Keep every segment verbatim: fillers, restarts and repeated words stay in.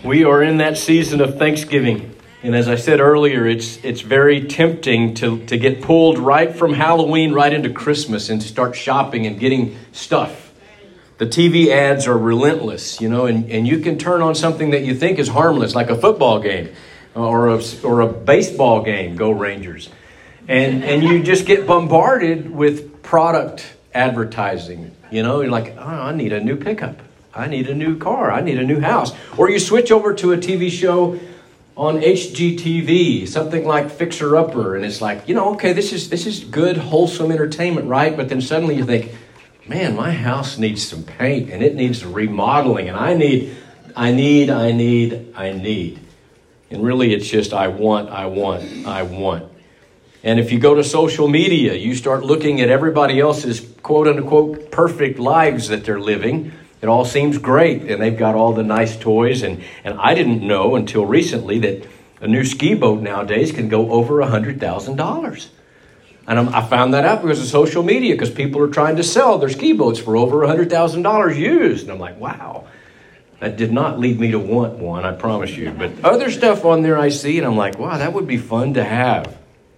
We are in that season of Thanksgiving. And as I said earlier, it's it's very tempting to, to get pulled right from Halloween right into Christmas and to start shopping and getting stuff. The T V ads are relentless, you know, and, and you can turn on something that you think is harmless, like a football game or a, or a baseball game, go Rangers. And, and you just get bombarded with product advertising. You know, you're like, oh, I need a new pickup. I need a new car. I need a new house. Or you switch over to a T V show on H G T V, something like Fixer Upper, and it's like, you know, okay, this is this is good, wholesome entertainment, right? But then suddenly you think, man, my house needs some paint, and it needs some remodeling, and I need, I need, I need, I need. And really it's just I want, I want, I want. And if you go to social media, you start looking at everybody else's quote-unquote perfect lives that they're living. It all seems great, and they've got all the nice toys. And, and I didn't know until recently that a new ski boat nowadays can go over one hundred thousand dollars. And I'm, I found that out because of social media, because people are trying to sell their ski boats for over one hundred thousand dollars used. And I'm like, wow, that did not lead me to want one, I promise you. But other stuff on there I see, and I'm like, wow, that would be fun to have.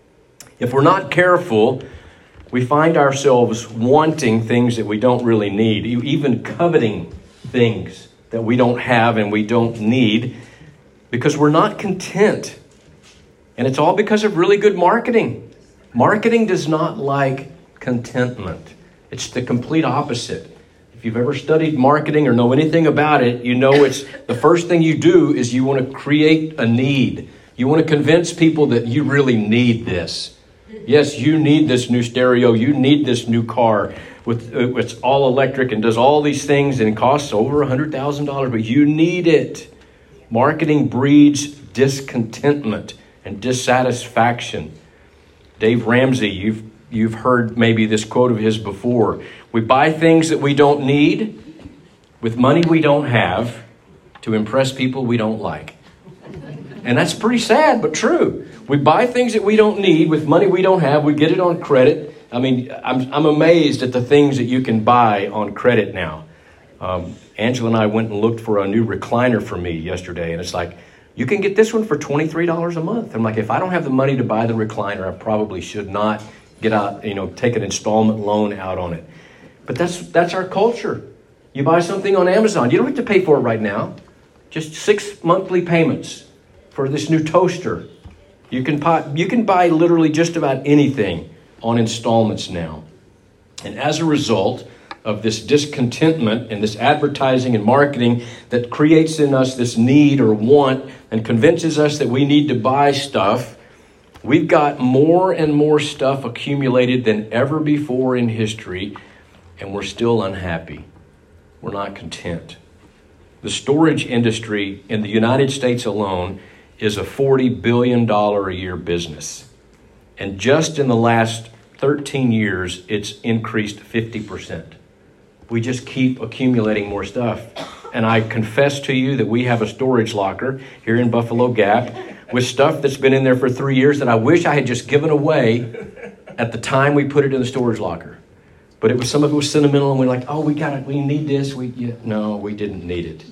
If we're not careful, we find ourselves wanting things that we don't really need, even coveting things that we don't have and we don't need, because we're not content. And it's all because of really good marketing. Marketing does not like contentment. It's the complete opposite. If you've ever studied marketing or know anything about it, you know it's the first thing you do is you want to create a need. You want to convince people that you really need this. Yes, you need this new stereo. You need this new car. With uh, it's all electric and does all these things and costs over one hundred thousand dollars, but you need it. Marketing breeds discontentment and dissatisfaction. Dave Ramsey, you've you've heard maybe this quote of his before. We buy things that we don't need with money we don't have to impress people we don't like. And that's pretty sad, but true. We buy things that we don't need with money we don't have. We get it on credit. I mean, I'm I'm amazed at the things that you can buy on credit now. Um, Angela and I went and looked for a new recliner for me yesterday, and it's like, you can get this one for twenty-three dollars a month. I'm like, if I don't have the money to buy the recliner, I probably should not get out, you know, take an installment loan out on it. But that's that's our culture. You buy something on Amazon, you don't have to pay for it right now. Just six monthly payments for this new toaster. You can buy, you can buy literally just about anything on installments now. And as a result of this discontentment and this advertising and marketing that creates in us this need or want and convinces us that we need to buy stuff, we've got more and more stuff accumulated than ever before in history, and we're still unhappy. We're not content. The storage industry in the United States alone is a forty billion dollars a year business. And just in the last thirteen years, it's increased fifty percent. We just keep accumulating more stuff. And I confess to you that we have a storage locker here in Buffalo Gap with stuff that's been in there for three years that I wish I had just given away at the time we put it in the storage locker. But it was some of it was sentimental, and we're like, oh, we got it, we need this. We yeah. No, we didn't need it.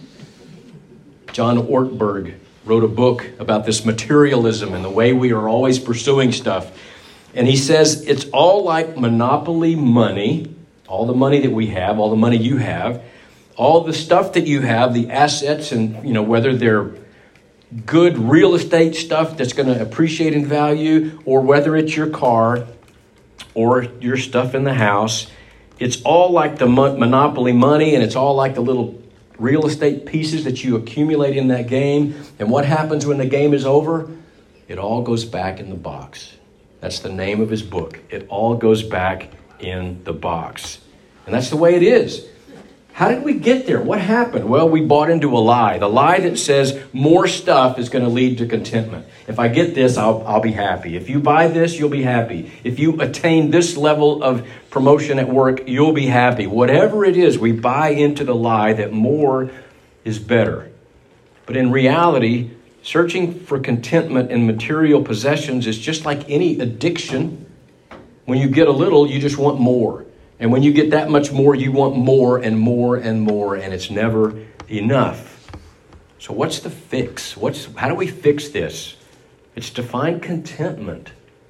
John Ortberg wrote a book about this materialism and the way we are always pursuing stuff. And he says it's all like monopoly money, all the money that we have, all the money you have, all the stuff that you have, the assets, and you know whether they're good real estate stuff that's going to appreciate in value, or whether it's your car or your stuff in the house. It's all like the mo- monopoly money, and it's all like the little real estate pieces that you accumulate in that game. And what happens when the game is over? It all goes back in the box. That's the name of his book. It all goes back in the box. And that's the way it is. How did we get there? What happened? Well, we bought into a lie. The lie that says more stuff is going to lead to contentment. If I get this, I'll, I'll be happy. If you buy this, you'll be happy. If you attain this level of promotion at work, you'll be happy. Whatever it is, we buy into the lie that more is better. But in reality, searching for contentment in material possessions is just like any addiction. When you get a little, you just want more. And when you get that much more, you want more and more and more, and it's never enough. So what's the fix? What's how do we fix this? It's to find contentment.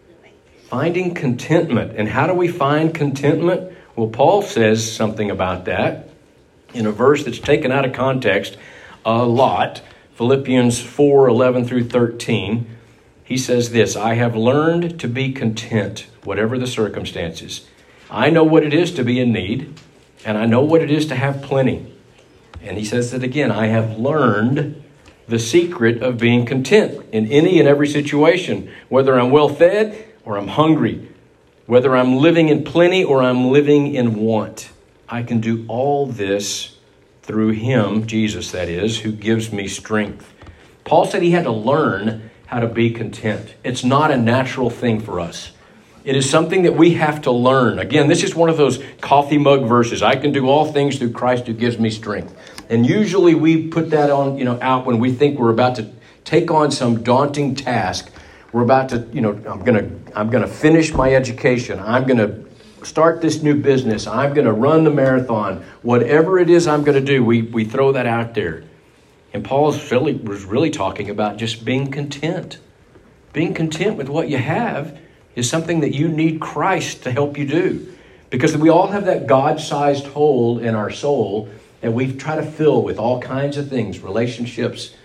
Finding contentment. And how do we find contentment? Well, Paul says something about that in a verse that's taken out of context a lot. Philippians four, eleven through thirteen. He says this, I have learned to be content, whatever the circumstances. I know what it is to be in need, and I know what it is to have plenty. And he says that again, I have learned the secret of being content in any and every situation, whether I'm well fed or I'm hungry, whether I'm living in plenty or I'm living in want. I can do all this through him, Jesus that is, who gives me strength. Paul said he had to learn how to be content. It's not a natural thing for us. It is something that we have to learn. Again, this is one of those coffee mug verses. I can do all things through Christ who gives me strength. And usually we put that on, you know, out when we think we're about to take on some daunting task. We're about to, you know, I'm going to I'm going to finish my education. I'm going to start this new business. I'm going to run the marathon. Whatever it is I'm going to do, we we throw that out there. And Paul really, was really talking about just being content. Being content with what you have is something that you need Christ to help you do. Because we all have that God-sized hole in our soul that we try to fill with all kinds of things, relationships,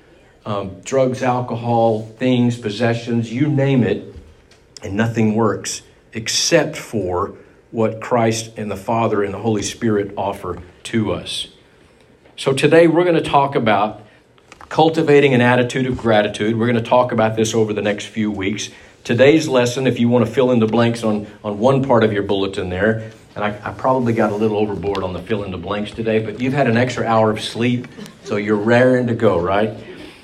um, drugs, alcohol, things, possessions, you name it, and nothing works except for what Christ and the Father and the Holy Spirit offer to us. So today we're going to talk about cultivating an attitude of gratitude. We're going to talk about this over the next few weeks. Today's lesson, if you want to fill in the blanks on, on one part of your bulletin there, and I, I probably got a little overboard on the fill in the blanks today, but you've had an extra hour of sleep, so you're raring to go, right?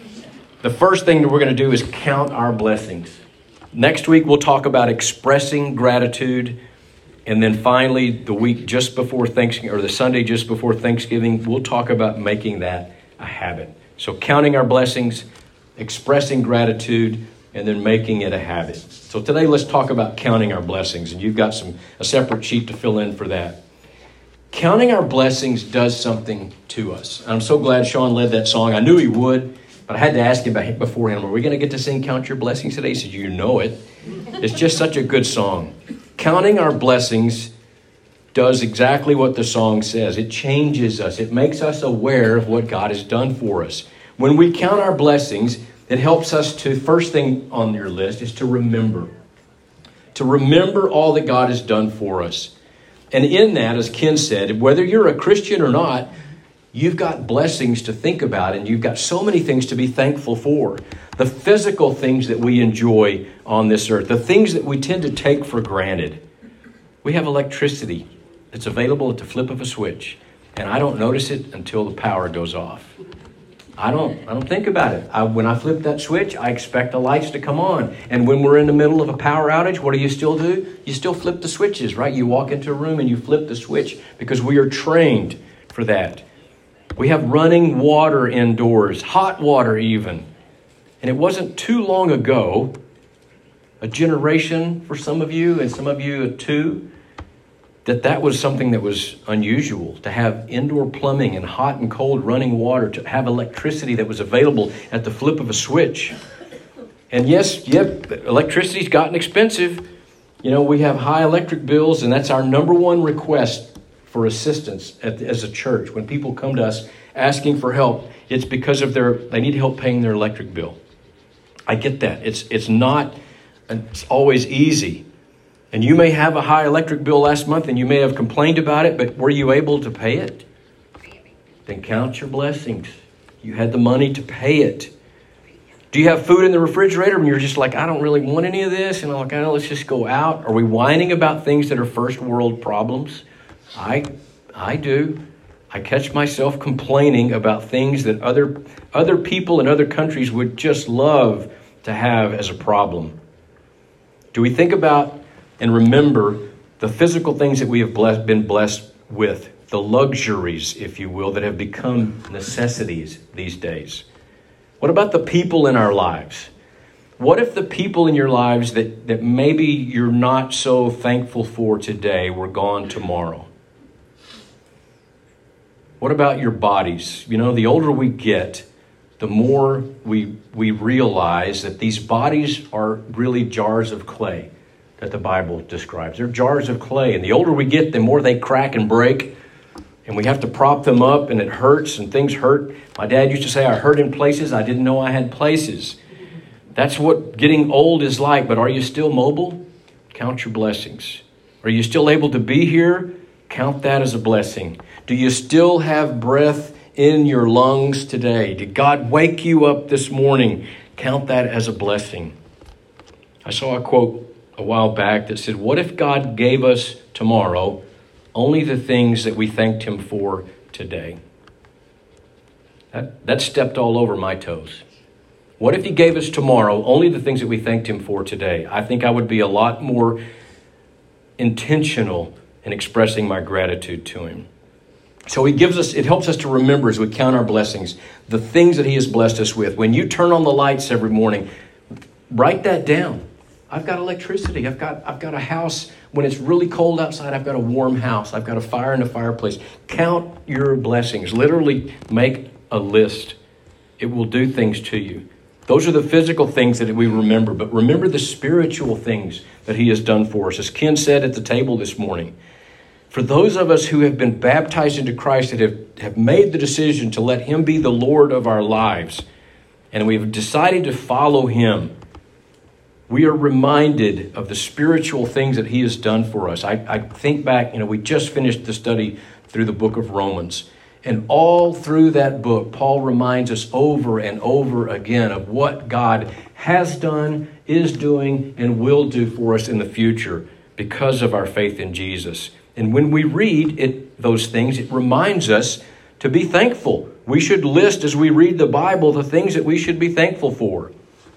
The first thing that we're going to do is count our blessings. Next week, we'll talk about expressing gratitude. And then finally, the week just before Thanksgiving, or the Sunday just before Thanksgiving, we'll talk about making that a habit. So counting our blessings, expressing gratitude, and then making it a habit. So today, let's talk about counting our blessings. And you've got some a separate sheet to fill in for that. Counting our blessings does something to us. I'm so glad Sean led that song. I knew he would, but I had to ask him beforehand, are we going to get to sing Count Your Blessings today? He said, you know it. It's just such a good song. Counting our blessings does exactly what the song says. It changes us. It makes us aware of what God has done for us. When we count our blessings, it helps us to, first thing on your list is to remember. To remember all that God has done for us. And in that, as Ken said, whether you're a Christian or not, you've got blessings to think about, and you've got so many things to be thankful for. The physical things that we enjoy on this earth, the things that we tend to take for granted. We have electricity that's available at the flip of a switch, and I don't notice it until the power goes off. I don't I don't think about it. I, when I flip that switch, I expect the lights to come on. And when we're in the middle of a power outage, what do you still do? You still flip the switches, right? You walk into a room and you flip the switch because we are trained for that. We have running water indoors, hot water even. And it wasn't too long ago, a generation for some of you and some of you two, that that was something that was unusual, to have indoor plumbing and hot and cold running water, to have electricity that was available at the flip of a switch. And yes, yep, electricity's gotten expensive. You know, we have high electric bills, and that's our number one request for assistance at, as a church. When people come to us asking for help, it's because of their they need help paying their electric bill. I get that. It's it's not it's always easy. And you may have a high electric bill last month and you may have complained about it, but were you able to pay it? Then count your blessings. You had the money to pay it. Do you have food in the refrigerator and you're just like, I don't really want any of this, and I'm like, oh, let's just go out? Are we whining about things that are first world problems? I I do. I catch myself complaining about things that other other people in other countries would just love to have as a problem. Do we think about and remember the physical things that we have blessed, been blessed with, the luxuries, if you will, that have become necessities these days? What about the people in our lives? What if the people in your lives that, that maybe you're not so thankful for today were gone tomorrow? What about your bodies? You know, the older we get, the more we we realize that these bodies are really jars of clay that the Bible describes. They're jars of clay, and the older we get, the more they crack and break, and we have to prop them up, and it hurts, and things hurt. My dad used to say, I hurt in places I didn't know I had places. That's what getting old is like, but are you still mobile? Count your blessings. Are you still able to be here? Count that as a blessing. Do you still have breath in your lungs today? Did God wake you up this morning? Count that as a blessing. I saw a quote a while back that said, what if God gave us tomorrow only the things that we thanked him for today? That, that stepped all over my toes. What if he gave us tomorrow only the things that we thanked him for today? I think I would be a lot more intentional in expressing my gratitude to him. So he gives us, it helps us to remember as we count our blessings, the things that he has blessed us with. When you turn on the lights every morning, write that down. I've got electricity. I've got, I've got a house. When it's really cold outside, I've got a warm house. I've got a fire in the fireplace. Count your blessings. Literally make a list. It will do things to you. Those are the physical things that we remember, but remember the spiritual things that he has done for us. As Ken said at the table this morning, for those of us who have been baptized into Christ, that have, have made the decision to let him be the Lord of our lives, and we've decided to follow him, we are reminded of the spiritual things that he has done for us. I, I think back, you know, we just finished the study through the book of Romans. And all through that book, Paul reminds us over and over again of what God has done, is doing, and will do for us in the future because of our faith in Jesus. And when we read it, those things, it reminds us to be thankful. We should list as we read the Bible the things that we should be thankful for.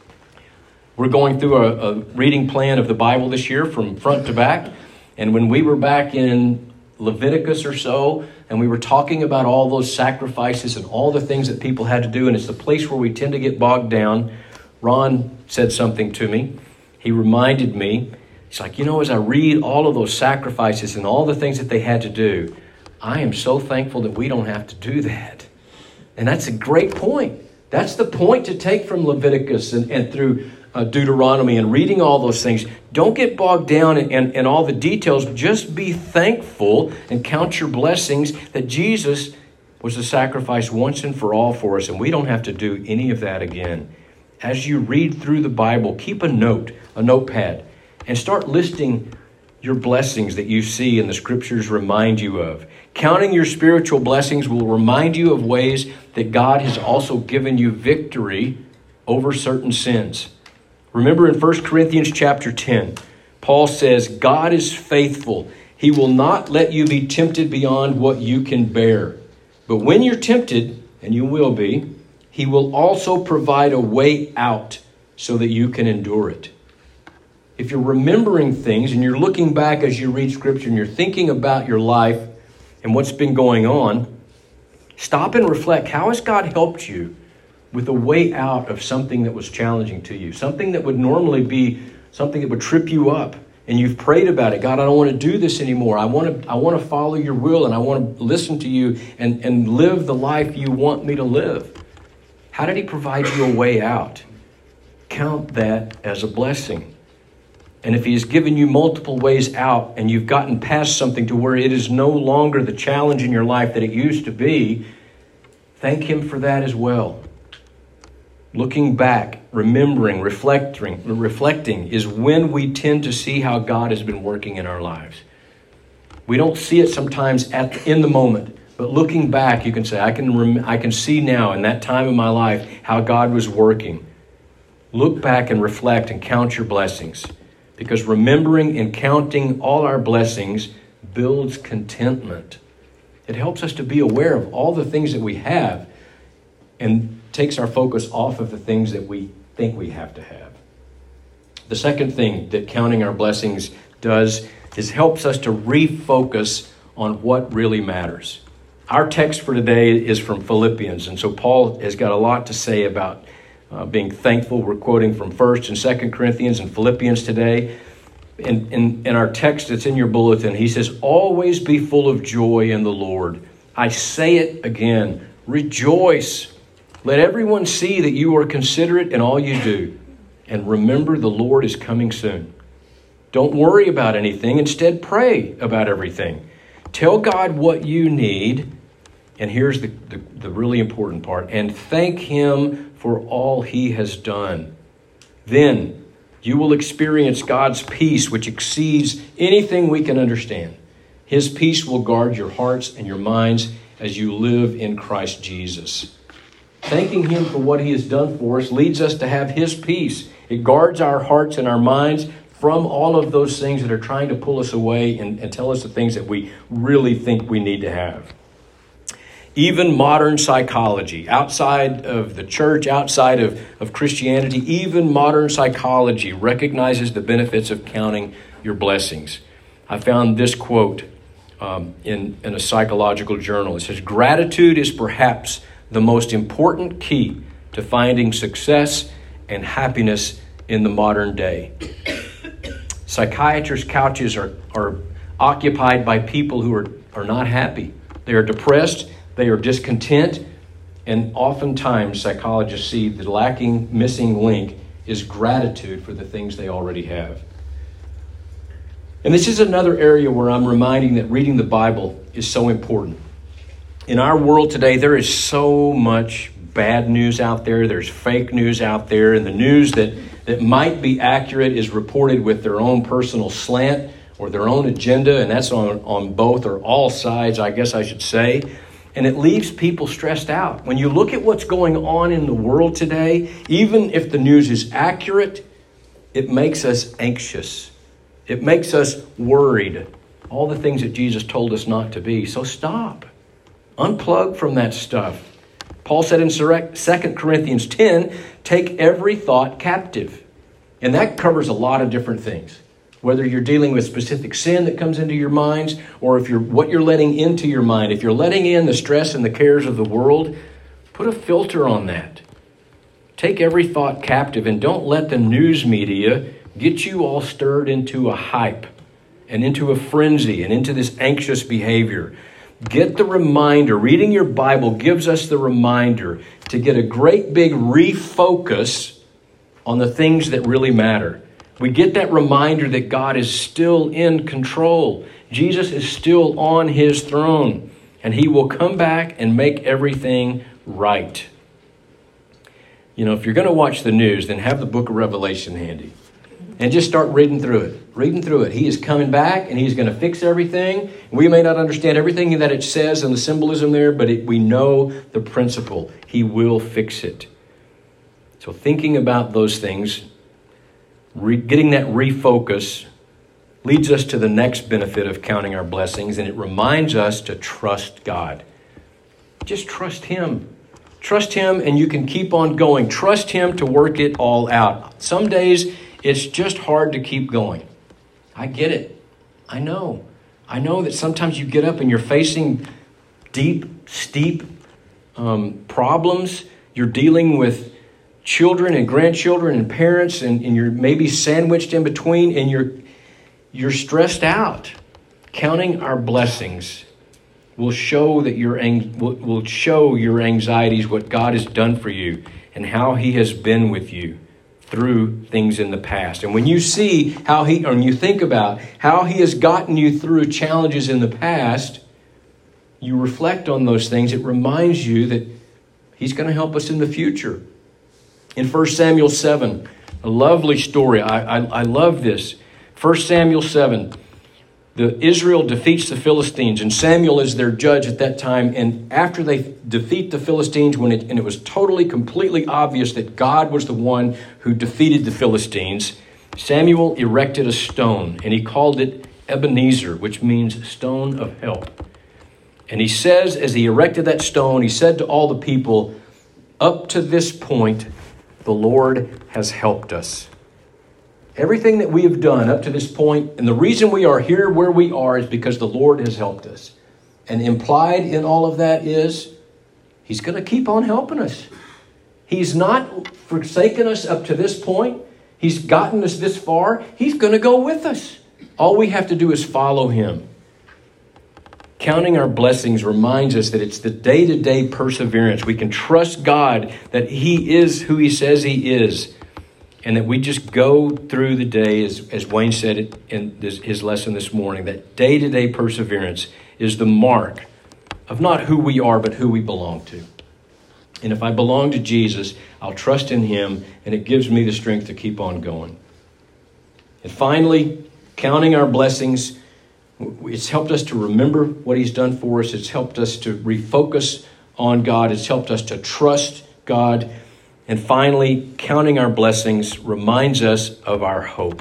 We're going through a, a reading plan of the Bible this year from front to back. And when we were back in Leviticus or so, and we were talking about all those sacrifices and all the things that people had to do, and it's the place where we tend to get bogged down, Ron said something to me. He reminded me, he's like, you know, as I read all of those sacrifices and all the things that they had to do, I am so thankful that we don't have to do that. And that's a great point. That's the point to take from Leviticus and, and through uh, Deuteronomy and reading all those things. Don't get bogged down in, in, in all the details. Just be thankful and count your blessings that Jesus was the sacrifice once and for all for us, and we don't have to do any of that again. As you read through the Bible, keep a note, a notepad, and start listing your blessings that you see and the scriptures remind you of. Counting your spiritual blessings will remind you of ways that God has also given you victory over certain sins. Remember in First Corinthians chapter ten, Paul says, God is faithful. He will not let you be tempted beyond what you can bear. But when you're tempted, and you will be, he will also provide a way out so that you can endure it. If you're remembering things and you're looking back as you read scripture and you're thinking about your life and what's been going on, stop and reflect. How has God helped you with a way out of something that was challenging to you? Something that would normally be something that would trip you up. And you've prayed about it. God, I don't want to do this anymore. I want to I want to follow your will, and I want to listen to you and, and live the life you want me to live. How did he provide you a way out? Count that as a blessing. And if he has given you multiple ways out and you've gotten past something to where it is no longer the challenge in your life that it used to be, thank him for that as well. Looking back, remembering, reflecting, reflecting is when we tend to see how God has been working in our lives. We don't see it sometimes at in the moment, but looking back, you can say, I can rem- I can see now in that time of my life how God was working. Look back and reflect and count your blessings, because remembering and counting all our blessings builds contentment. It helps us to be aware of all the things that we have and takes our focus off of the things that we think we have to have. The second thing that counting our blessings does is helps us to refocus on what really matters. Our text for today is from Philippians, and so Paul has got a lot to say about uh, being thankful. We're quoting from First and Second Corinthians and Philippians today. In, in, in our text that's in your bulletin, he says, always be full of joy in the Lord. I say it again, rejoice. Let everyone see that you are considerate in all you do. And remember, the Lord is coming soon. Don't worry about anything. Instead, pray about everything. Tell God what you need. And here's the, the, the really important part. And thank Him for all He has done. Then you will experience God's peace, which exceeds anything we can understand. His peace will guard your hearts and your minds as you live in Christ Jesus. Thanking Him for what He has done for us leads us to have His peace. It guards our hearts and our minds from all of those things that are trying to pull us away and, and tell us the things that we really think we need to have. Even modern psychology, outside of the church, outside of, of Christianity, even modern psychology recognizes the benefits of counting your blessings. I found this quote um, in, in a psychological journal. It says, "Gratitude is perhaps the most important key to finding success and happiness in the modern day." Psychiatrists' couches are, are occupied by people who are, are not happy. They are depressed, they are discontent, and oftentimes psychologists see the lacking, missing link is gratitude for the things they already have. And this is another area where I'm reminding that reading the Bible is so important. In our world today, there is so much bad news out there. There's fake news out there, and the news that that might be accurate is reported with their own personal slant or their own agenda, and that's on, on both or all sides, I guess I should say. And it leaves people stressed out. When you look at what's going on in the world today, even if the news is accurate, it makes us anxious. It makes us worried. All the things that Jesus told us not to be. So stop. Unplug from that stuff. Paul said in Second Corinthians ten, take every thought captive. And that covers a lot of different things. Whether you're dealing with specific sin that comes into your minds, or if you're what you're letting into your mind. If you're letting in the stress and the cares of the world, put a filter on that. Take every thought captive, and don't let the news media get you all stirred into a hype and into a frenzy and into this anxious behavior. Get the reminder. Reading your Bible gives us the reminder to get a great big refocus on the things that really matter. We get that reminder that God is still in control. Jesus is still on His throne, and He will come back and make everything right. You know, if you're going to watch the news, then have the book of Revelation handy. And just start reading through it. Reading through it. He is coming back and He's going to fix everything. We may not understand everything that it says and the symbolism there, but it, we know the principle. He will fix it. So thinking about those things, re- getting that refocus leads us to the next benefit of counting our blessings, and it reminds us to trust God. Just trust Him. Trust Him and you can keep on going. Trust Him to work it all out. Some days it's just hard to keep going. I get it. I know. I know that sometimes you get up and you're facing deep, steep um, problems. You're dealing with children and grandchildren and parents, and, and you're maybe sandwiched in between, and you're you're stressed out. Counting our blessings will show that your will, will show your anxieties, what God has done for you, and how He has been with you through things in the past. And when you see how He, or when you think about how He has gotten you through challenges in the past, you reflect on those things. It reminds you that He's going to help us in the future. In First Samuel seven, a lovely story. I, I, I love this. First Samuel seven, the Israel defeats the Philistines, and Samuel is their judge at that time. And after they defeat the Philistines, when it, and it was totally, completely obvious that God was the one who defeated the Philistines, Samuel erected a stone, and he called it Ebenezer, which means stone of help. And he says, as he erected that stone, he said to all the people, up to this point, the Lord has helped us. Everything that we have done up to this point, and the reason we are here where we are is because the Lord has helped us. And implied in all of that is He's going to keep on helping us. He's not forsaken us up to this point. He's gotten us this far. He's going to go with us. All we have to do is follow Him. Counting our blessings reminds us that it's the day-to-day perseverance. We can trust God that He is who He says He is, and that we just go through the day, as, as Wayne said it in this, his lesson this morning, that day-to-day perseverance is the mark of not who we are, but who we belong to. And if I belong to Jesus, I'll trust in Him, and it gives me the strength to keep on going. And finally, counting our blessings, it's helped us to remember what He's done for us. It's helped us to refocus on God. It's helped us to trust God. And finally, counting our blessings reminds us of our hope.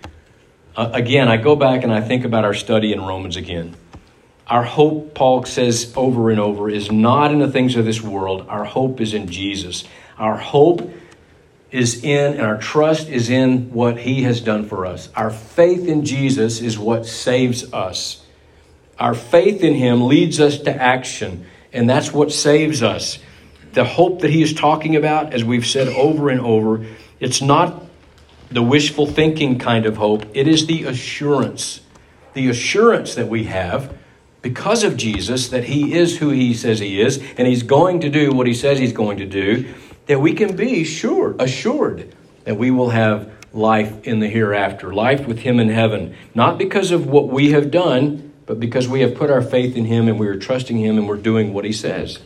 Uh, again, I go back and I think about our study in Romans again. Our hope, Paul says over and over, is not in the things of this world. Our hope is in Jesus. Our hope is in and our trust is in what He has done for us. Our faith in Jesus is what saves us. Our faith in Him leads us to action, and that's what saves us. The hope that he is talking about, as we've said over and over, it's not the wishful thinking kind of hope. It is the assurance. The assurance that we have because of Jesus, that He is who He says He is, and He's going to do what He says He's going to do, that we can be sure, assured that we will have life in the hereafter, life with Him in heaven. Not because of what we have done, but because we have put our faith in Him and we are trusting Him and we're doing what He says.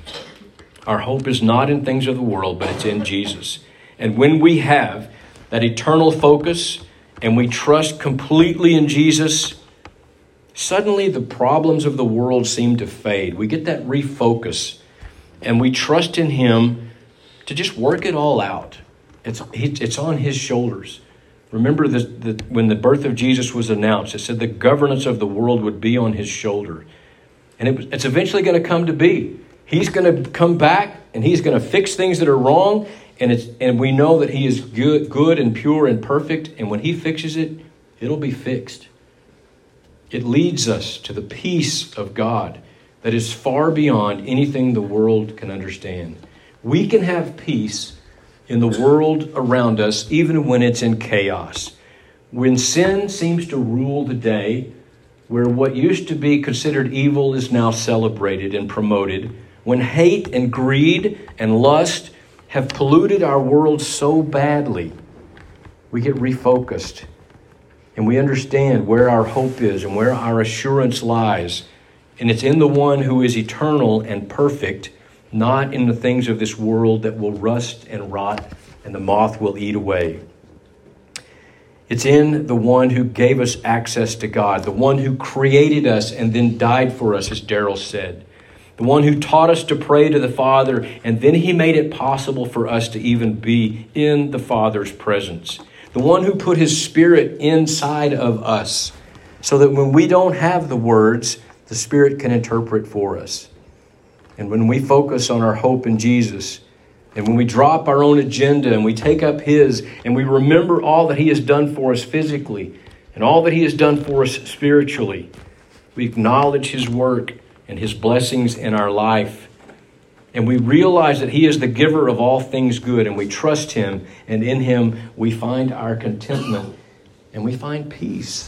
Our hope is not in things of the world, but it's in Jesus. And when we have that eternal focus and we trust completely in Jesus, suddenly the problems of the world seem to fade. We get that refocus and we trust in Him to just work it all out. It's, it's on His shoulders. Remember this, the, when the birth of Jesus was announced, it said the governance of the world would be on His shoulder. And it, it's eventually going to come to be. He's going to come back and He's going to fix things that are wrong. And it's and we know that He is good, good and pure and perfect. And when He fixes it, it'll be fixed. It leads us to the peace of God that is far beyond anything the world can understand. We can have peace in the world around us, even when it's in chaos. When sin seems to rule the day, where what used to be considered evil is now celebrated and promoted, when hate and greed and lust have polluted our world so badly, we get refocused and we understand where our hope is and where our assurance lies. And it's in the one who is eternal and perfect, not in the things of this world that will rust and rot and the moth will eat away. It's in the one who gave us access to God, the one who created us and then died for us, as Daryl said. The one who taught us to pray to the Father, and then He made it possible for us to even be in the Father's presence. The one who put His Spirit inside of us so that when we don't have the words, the Spirit can interpret for us. And when we focus on our hope in Jesus, and when we drop our own agenda and we take up His, and we remember all that He has done for us physically and all that He has done for us spiritually, we acknowledge His work and His blessings in our life. And we realize that He is the giver of all things good, and we trust Him, and in Him we find our contentment and we find peace.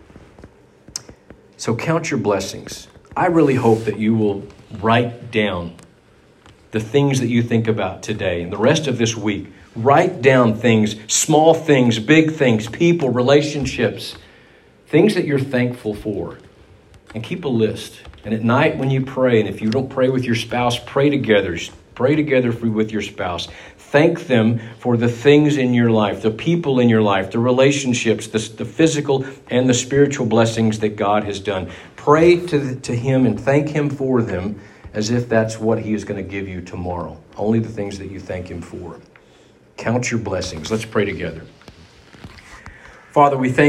So count your blessings. I really hope that you will write down the things that you think about today and the rest of this week. Write down things, small things, big things, people, relationships, things that you're thankful for. And keep a list. And at night when you pray, and if you don't pray with your spouse, pray together. Pray together with your spouse. Thank them for the things in your life, the people in your life, the relationships, the, the physical and the spiritual blessings that God has done. Pray to, to Him and thank Him for them as if that's what He is going to give you tomorrow. Only the things that you thank Him for. Count your blessings. Let's pray together. Father, we thank